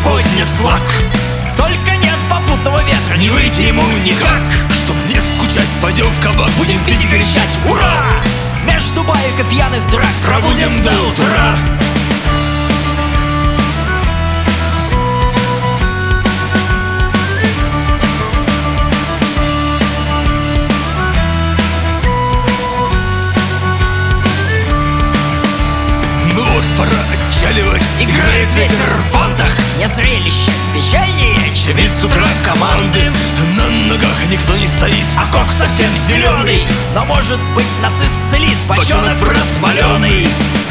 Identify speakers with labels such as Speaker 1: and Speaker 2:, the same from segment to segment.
Speaker 1: поднят флаг.
Speaker 2: Только нет попутного ветра,
Speaker 1: Не выйти ему никак. Чтоб не скучать, пойдем в кабак, будем пить и кричать «Ура!»
Speaker 2: между баек и пьяных драк
Speaker 1: Пробудем до утра. Ну вот пора отчаливать. Играет ветер в вантах.
Speaker 2: не зрелище печальнее, чем
Speaker 1: Ведь с утра команды на ногах никто не стоит, а кок совсем зеленый.
Speaker 2: но может быть нас исцелит
Speaker 1: Бочонок просмоленый.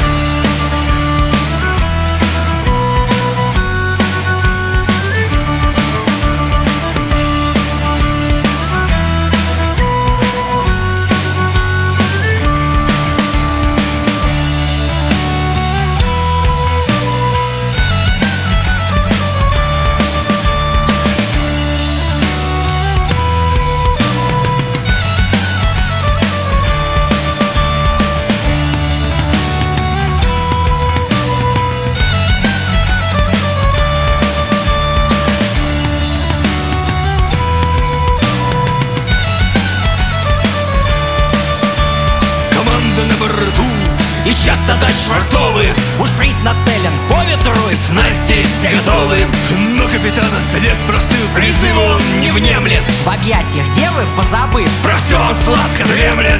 Speaker 1: И час задач швартовы.
Speaker 2: Бушприт нацелен по ветру,
Speaker 1: И снасти все готовы. Но капитан след простыл, призыву он не внемлет.
Speaker 2: в объятиях девы позабыв.
Speaker 1: Про все он сладко дремлет.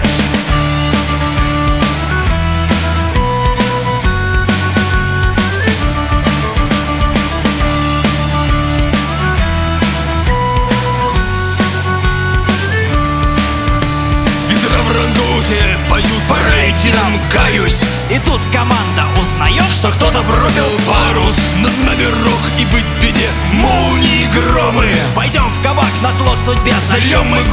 Speaker 1: Ветра в рангуте поют, пора идти нам, каюсь.
Speaker 2: И тут команда узнает,
Speaker 1: Что кто-то пропил парус. Над нами рок и быть беде, молнии, громы.
Speaker 2: пойдем в кабак на зло судьбе,
Speaker 1: Зальем мы